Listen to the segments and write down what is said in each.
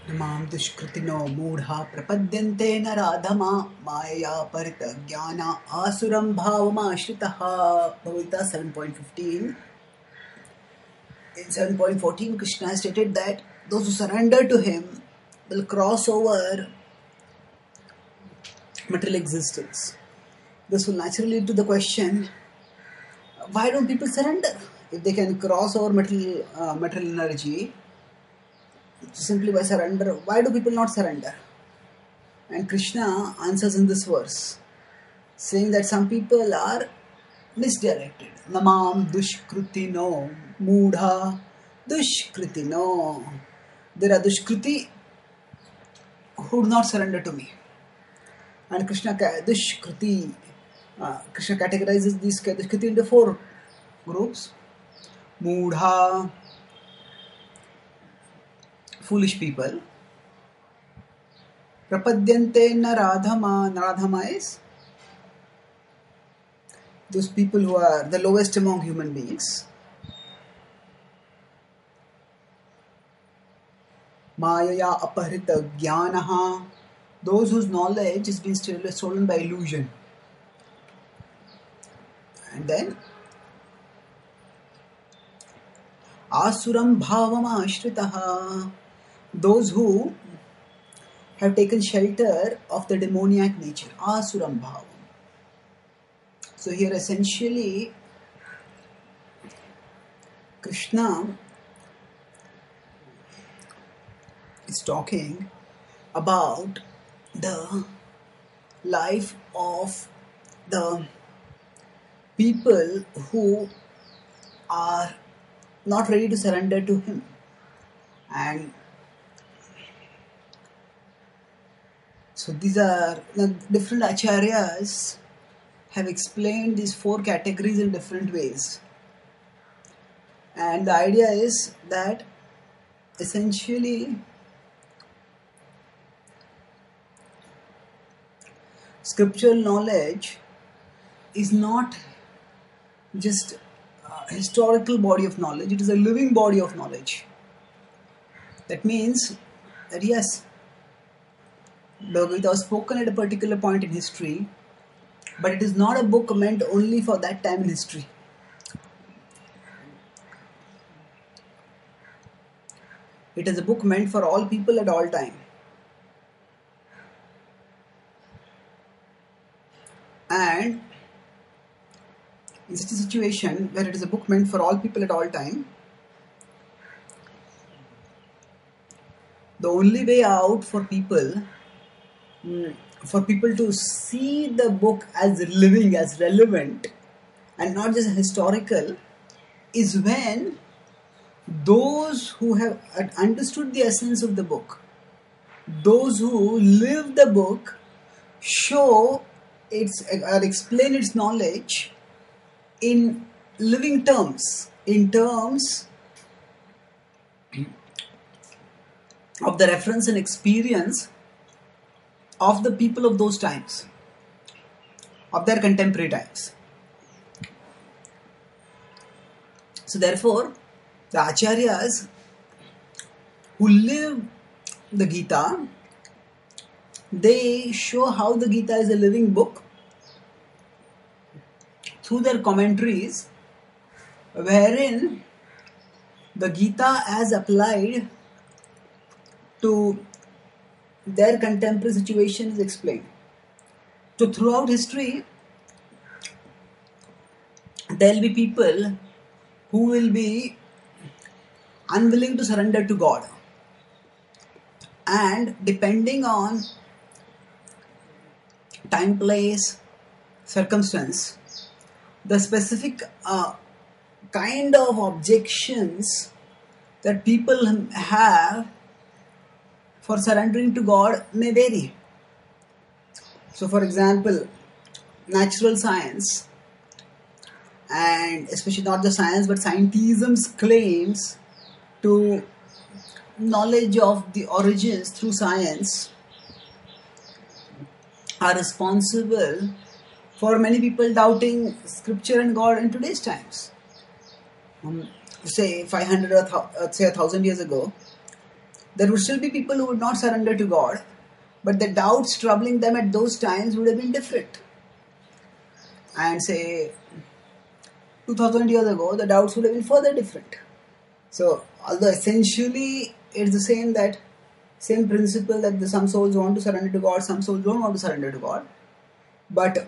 Namam dushkritino moodha prapadyante naradhama maya parita jnana asuram bhavama ashritaha. Bhagavad 7.15. In 7.14, Krishna stated that those who surrender to him will cross over material existence. This will naturally lead to the question, why don't people surrender? If they can cross over material energy simply by surrender, why do people not surrender? And Krishna answers in this verse, saying that some people are misdirected. Namam dushkritino moodha dushkritino. There are dushkriti who do not surrender to me. And Krishna categorizes these dushkriti into four groups. Moodha, foolish people. Prapadyante naradhama. Naradhama is those people who are the lowest among human beings. Mayaya aparita jnanaha. Those whose knowledge has been stolen by illusion. And then asuram bhavama ashritaha. Those who have taken shelter of the demoniac nature. Asuram bhavam. So here essentially Krishna is talking about the life of the people who are not ready to surrender to him. And so these are the different acharyas have explained these four categories in different ways. And the idea is that essentially scriptural knowledge is not just a historical body of knowledge, it is a living body of knowledge. That means that yes, Bhagavad Gita was spoken at a particular point in history, but it is not a book meant only for that time in history. It is a book meant for all people at all time. And in such a situation where it is a book meant for all people at all time, the only way out for people to see the book as living, as relevant, and not just historical, is when those who have understood the essence of the book, those who live the book, show its or explain its knowledge in living terms, in terms of the reference and experience of the people of those times, of their contemporary times. So therefore, the acharyas who live the Gita, they show how the Gita is a living book through their commentaries, wherein the Gita as applied to their contemporary situation is explained. So throughout history, there will be people who will be unwilling to surrender to God. And depending on time, place, circumstance, the specific kind of objections that people have for surrendering to God may vary. So for example, natural science, and especially not just science but scientism's claims to knowledge of the origins through science are responsible for many people doubting scripture and God in today's times. Say 500 or say 1,000 years ago, There would still be people who would not surrender to God, but the doubts troubling them at those times would have been different. And say 2000 years ago, the doubts would have been further different. So, although essentially it's the same principle that some souls want to surrender to God, some souls don't want to surrender to God, but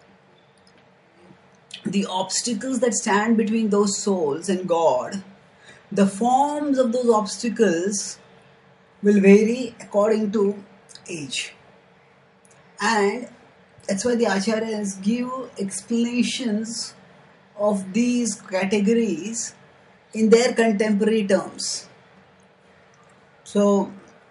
the obstacles that stand between those souls and God, the forms of those obstacles will vary according to age. And that's why the acharyas give explanations of these categories in their contemporary terms. So,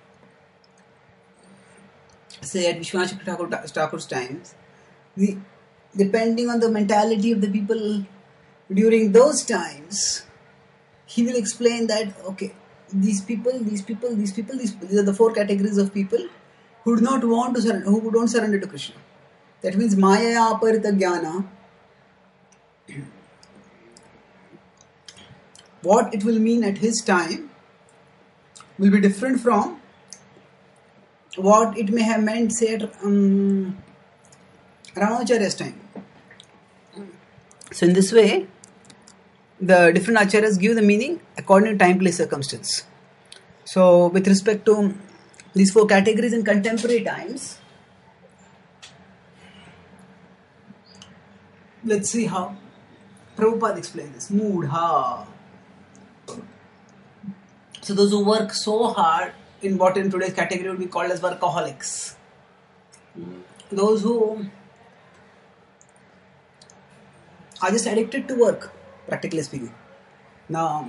say at Vishwanath Thakur's times, depending on the mentality of the people during those times, he will explain that, okay, these are the four categories of people who do not want to surrender, who don't surrender to Krishna. That means Maya Aparita Jnana. What it will mean at his time will be different from what it may have meant, say, at Ramacharya's time. So in this way, the different acharyas give the meaning according to time, place, circumstance. So with respect to these four categories in contemporary times, let's see how Prabhupada explains this. Moodha. So those who work so hard in what in today's category would be called as workaholics. Those who are just addicted to work, practically speaking. Now,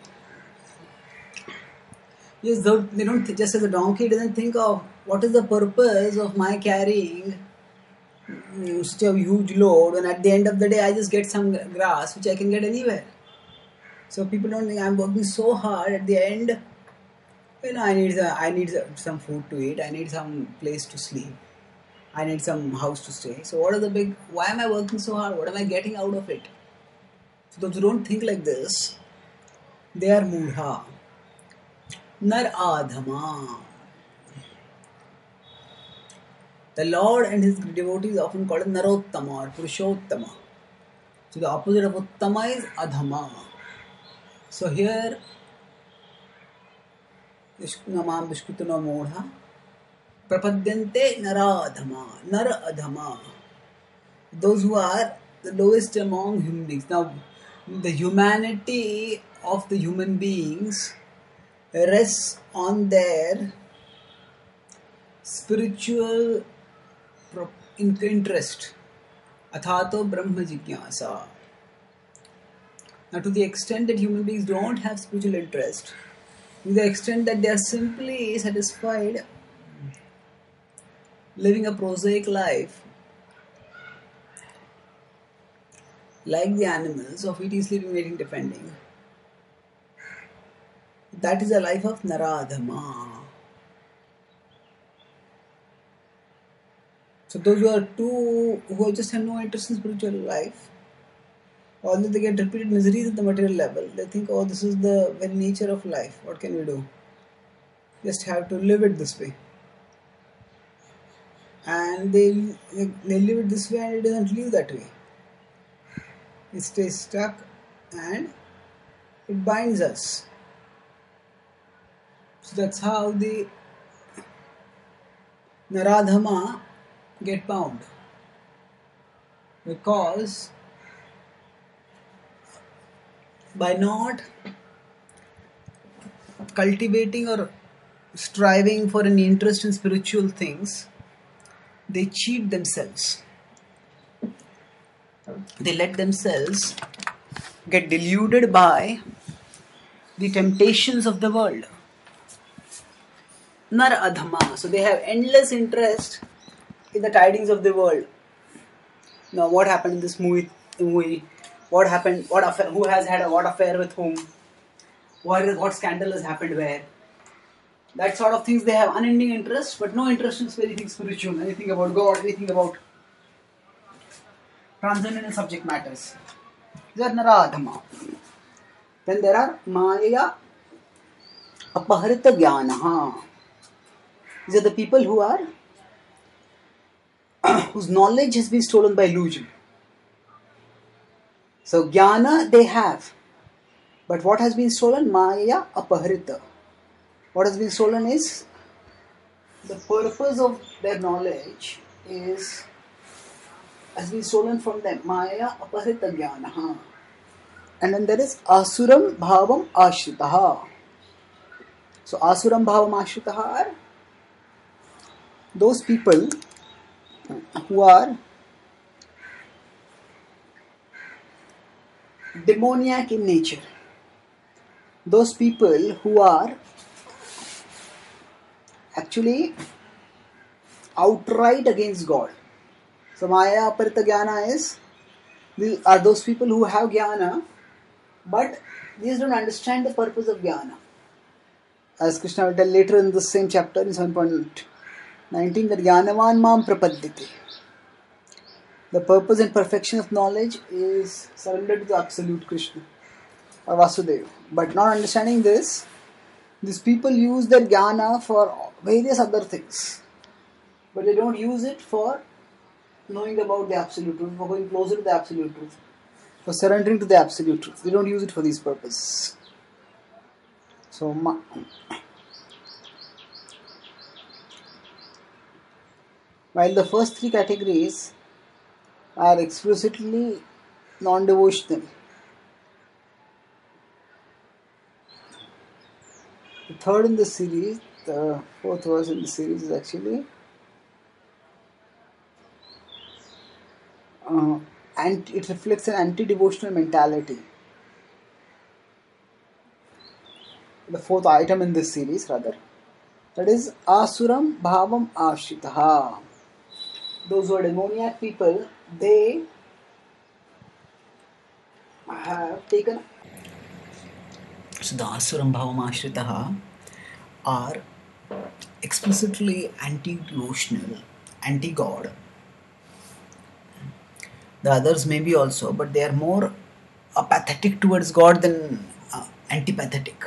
yes, they don't just as a donkey doesn't think of what is the purpose of my carrying such a huge load, and at the end of the day I just get some grass which I can get anywhere. So people don't think I'm working so hard. At the end, I need some food to eat. I need some place to sleep. I need some house to stay. So why am I working so hard? What am I getting out of it? So those who don't think like this, they are moodha. Nar adhama. The Lord and his devotees often called Narottama or Purushottama. So the opposite of Uttama is Adhama. So here, Vishkunamam Vishkutuna Modha Prapadyante Naradhama. Nara Adhama. Those who are the lowest among human beings. Now, the humanity of the human beings rests on their spiritual interest. Athato Brahma Jigyasa. Now, to the extent that human beings don't have spiritual interest, to the extent that they are simply satisfied living a prosaic life, like the animals of eating, sleeping, mating, defending, that is a life of Naradhama. So those who just have no interest in spiritual life, although they get repeated miseries at the material level, they think, oh, this is the very nature of life. What can we do? Just have to live it this way. And they live it this way and it doesn't live that way. It stays stuck and it binds us. So that's how the Naradhama get bound. Because by not cultivating or striving for an interest in spiritual things, they cheat themselves. They let themselves get deluded by the temptations of the world. Nar adhama. So they have endless interest in the tidings of the world. Now, what happened in this movie? What happened? What affair? Who has had what affair with whom? What scandal has happened where? That sort of things they have unending interest, but no interest in anything spiritual, anything about God, anything about transcendental subject matters. These are Naradhama. Then there are Maya Apaharita Jnana. These are the people who are whose knowledge has been stolen by illusion. So Jnana they have, but what has been stolen? Maya Apaharita. What has been stolen is the purpose of their knowledge has been stolen from them. Maya Apaharita Jnana. And then there is Asuram Bhavam Ashritaha. So Asuram Bhavam Ashritaha are those people who are demoniac in nature. Those people who are actually outright against God. So Maya Aparita Jnana are those people who have Jnana, but these don't understand the purpose of Jnana. As Krishna will tell later in the same chapter in 7.19 that Jnanavan Mam Prapadyate. The purpose and perfection of knowledge is surrendered to the absolute Krishna or Vasudeva. But not understanding this, these people use their Jnana for various other things. But they don't use it for knowing about the absolute truth, for going closer to the absolute truth, for surrendering to the absolute truth. They don't use it for these purposes. So, while the first three categories are explicitly non-devotional, the third in the series, the fourth verse in the series is actually and it reflects an anti-devotional mentality. The fourth item in this series, rather, that is Asuram Bhavam Ashritaha. Those who are demoniac people, they have taken. So the Asuram Bhavam Ashritaha are explicitly anti-devotional, anti-God. The others may be also, but they are more apathetic towards God than antipathetic.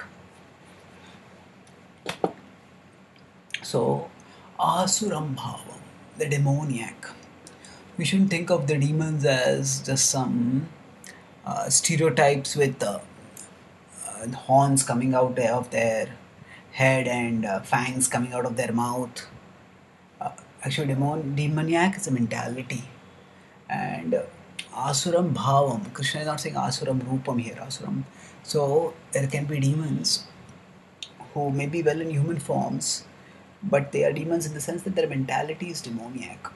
So, Asuram Bhavam, the demoniac. We shouldn't think of the demons as just some stereotypes with horns coming out of their head and fangs coming out of their mouth. Actually, demoniac is a mentality. And Asuram Bhavam, Krishna is not saying Asuram Rupam here, Asuram. So there can be demons who may be well in human forms, but they are demons in the sense that their mentality is demoniac.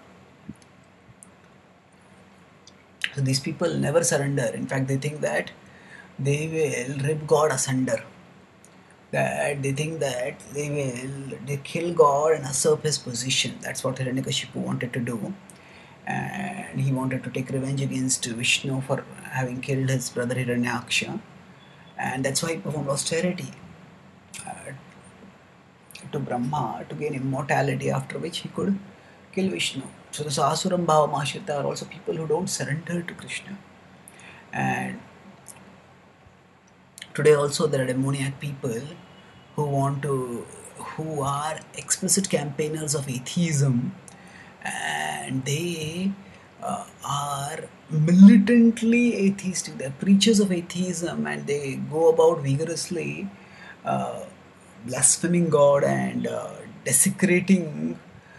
So these people never surrender. In fact, they think that they will rip God asunder. That they think that they kill God and usurp his position. That's what Hiranyakashipu wanted to do. And he wanted to take revenge against Vishnu for having killed his brother Hiranyaksha, and that's why he performed austerity to Brahma to gain immortality, after which he could kill Vishnu. So the Asuram Bhava Ashrita are also people who don't surrender to Krishna. And today also there are demoniac people who are explicit campaigners of atheism, and they are militantly atheistic. They're preachers of atheism, and they go about vigorously blaspheming God and desecrating,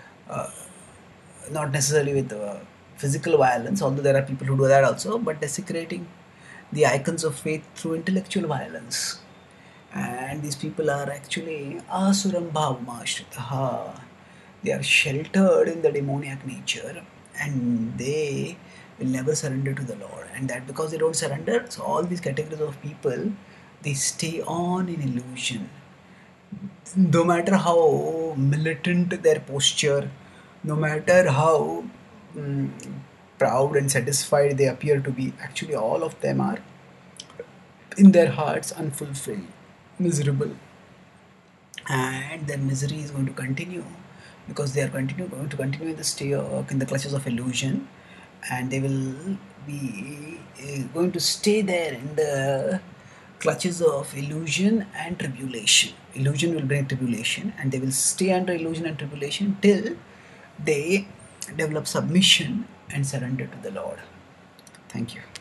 not necessarily with physical violence, although there are people who do that also, but desecrating the icons of faith through intellectual violence. And these people are actually Asuram Bhavamashtritaha. They are sheltered in the demoniac nature, and they will never surrender to the Lord. And that because they don't surrender, so all these categories of people, they stay on in illusion. No matter how militant their posture, no matter how proud and satisfied they appear to be, actually all of them are in their hearts unfulfilled, miserable, and their misery is going to continue because they are going to continue in the clutches of illusion, and they will be going to stay there in the clutches of illusion and tribulation. Illusion will bring tribulation, and they will stay under illusion and tribulation till they develop submission and surrender to the Lord. Thank you.